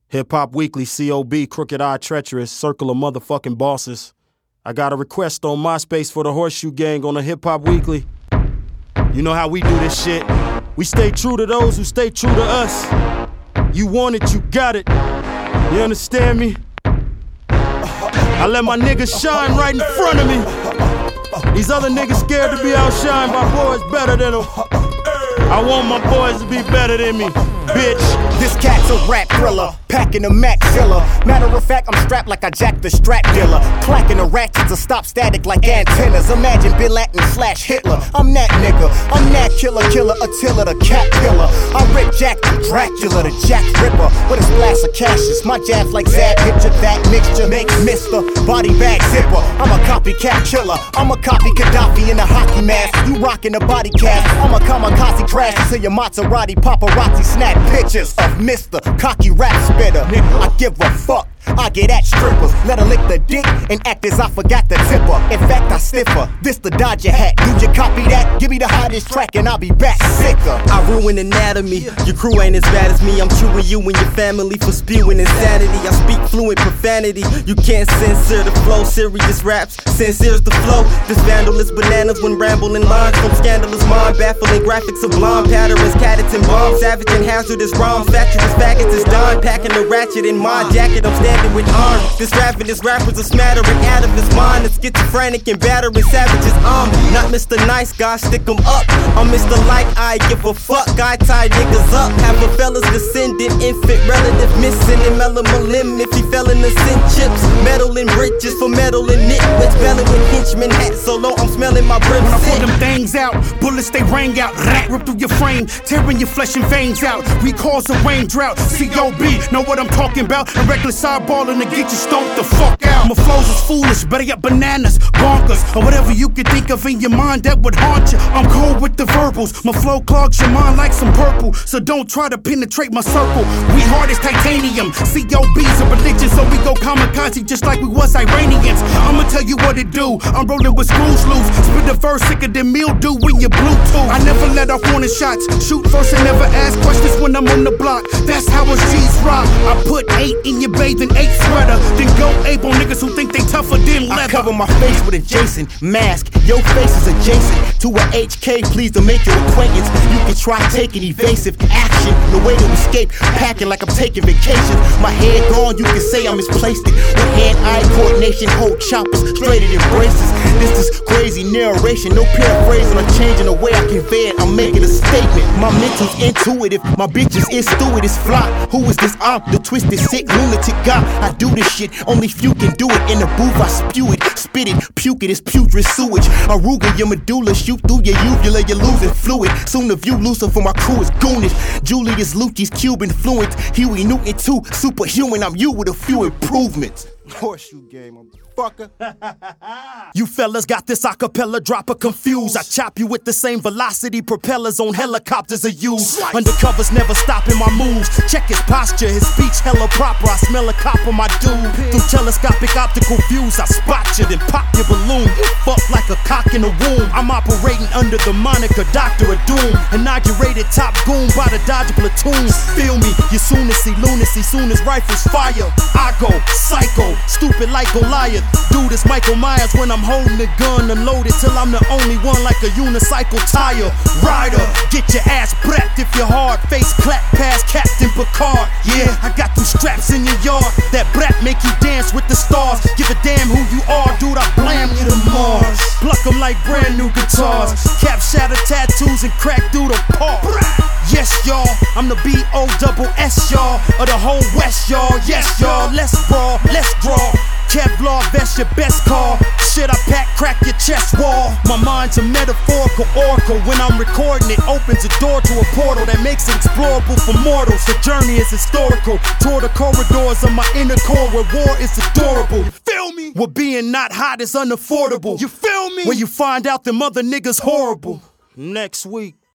Hip Hop Weekly, COB, Crooked Eye Treacherous, Circle of Motherfucking Bosses. I got a request on MySpace for the Horseshoe Gang on the Hip Hop Weekly. You know how we do this shit. We stay true to those who stay true to us. You want it, you got it. You understand me? I let my niggas shine right in front of me. These other niggas scared to be outshined by boys better than them. I want my boys to be better than me, bitch. This cat's a rap thriller, packing a maxilla. Matter of fact, I'm strapped like I jacked the strap dealer. Clacking the ratchets to stop static like antennas. Imagine Bin Laden / Hitler. I'm that nigga. I'm that killer, Attila the cat killer. I rip Jack the Dracula, the Jack Ripper. With a splash of Cassius. My jabs like Zab, picture that mixture. Makes Mr. Body Bag Zipper. I'm a copycat killer. I'm a copy Gaddafi in a hockey mask. You rockin' a body cast. I'm a kamikaze crash until your Maserati paparazzi snap pictures of Mr. Cocky Rap Spitter. I give a fuck. I get at strippers, let her lick the dick and act as I forgot the tipper. In fact, I stiffer. This the Dodger hat. Do you copy that? Give me the hottest track and I'll be back sicker. I ruin anatomy. Your crew ain't as bad as me. I'm chewing you and your family for spewing insanity. I speak fluent profanity. You can't censor the flow. Serious raps, sincere's the flow. This vandalous bananas when rambling lines from scandalous mind, baffling graphics of blonde patterns, cadets and bombs, savage and hazardous rhymes, fatuous faggots is done, packing the ratchet in my jacket. I'm standing with arms. This rappers are smattering out of his mind. It's schizophrenic and battering savages. I'm not Mr. Nice Guy, stick 'em up. I'm Mr. Like I give a fuck. I tie niggas up. Have a fella's descendant, infant relative missing and limb if he fell in the sin chips. Metal and riches for metal and nitwits. Belly with henchman hat so low I'm smelling my breath. When I pull them things out, bullets they rang out. Rip through your frame, tearing your flesh and veins out. We cause a rain drought. COB, know what I'm talking about. A reckless eyeballing to get you stoned the fuck out. My flows is foolish, better yet bananas, bonkers, or whatever you can think of in your mind that would haunt you. I'm cold with the verbals. My flow clogs your mind like some purple, so don't try to penetrate my circle. We hard as titanium. COB's a religion, so we go kamikaze just like we was Iranians. I'ma tell you what it do. I'm rolling with screws loose. Spit the verse sicker than mildew when you Bluetooth. I never let off warning shots. Shoot first and never ask questions when I'm on the block. That's how us G's rock. I put 8 in your bathing 8 sweater, then go ape on niggas who think they tougher than leather. I cover my face with a Jason mask. Your face is adjacent to a HK. Please to make your acquaintance. You can try taking evasive action. The way to escape, packing like I'm taking vacation. My head gone, you can say I misplaced it. With hand-eye coordination, hold choppers straight at embraces. This is crazy narration, no paraphrasing or changing the way I convey it. I'm making a statement. My mental's intuitive, my bitches is steward, is fly. Who is this? I'm the twisted, sick, lunatic guy. I do this shit, only few can do it. In the booth, I spew it, spit it, puke it, it's putrid sewage. Aruga your medulla, shoot through your uvula, you're losing fluid. Soon the view looser for my crew is goonish. Julius Lucci's Cuban fluent, Huey Newton too, superhuman. I'm you with a few improvements. Horseshoe Gang, motherfucker. You fellas got this acapella dropper confused. I chop you with the same velocity propellers on helicopters are used. Undercovers never stopping my moves. Check his posture, his speech hella proper. I smell a cop on my dude. Through telescopic optical views, I spot you, then pop your balloon. Fuck like a cock in a womb. I'm operating under the moniker Doctor of Doom. Inaugurated top goon by the Dodger platoon. Feel me, you soon as see lunacy, soon as rifles fire. I go psycho, stupid like Goliath. Dude, it's Michael Myers when I'm holding the gun and loaded till I'm the only one like a unicycle tire. Rider, get your ass prepped if you're hard. Face clap past Captain Picard. Yeah, I got them straps in your yard. That brat make you dance with the stars. Give a damn who you are, dude, I blam you to Mars. Pluck them like brand new guitars. Cap shatter tattoos and crack through the paw. Yes, y'all, I'm the B-O-double-S, y'all, of the whole West, y'all. Yes, y'all, let's brawl, let's draw. Kevlar vest, your best call. Shit I pack, crack your chest wall. My mind's a metaphorical oracle. When I'm recording, it opens a door to a portal that makes it explorable for mortals. The journey is historical. Tour the corridors of my inner core where war is adorable. You feel me? Where being not hot is unaffordable. You feel me? When you find out them other niggas horrible. Next week.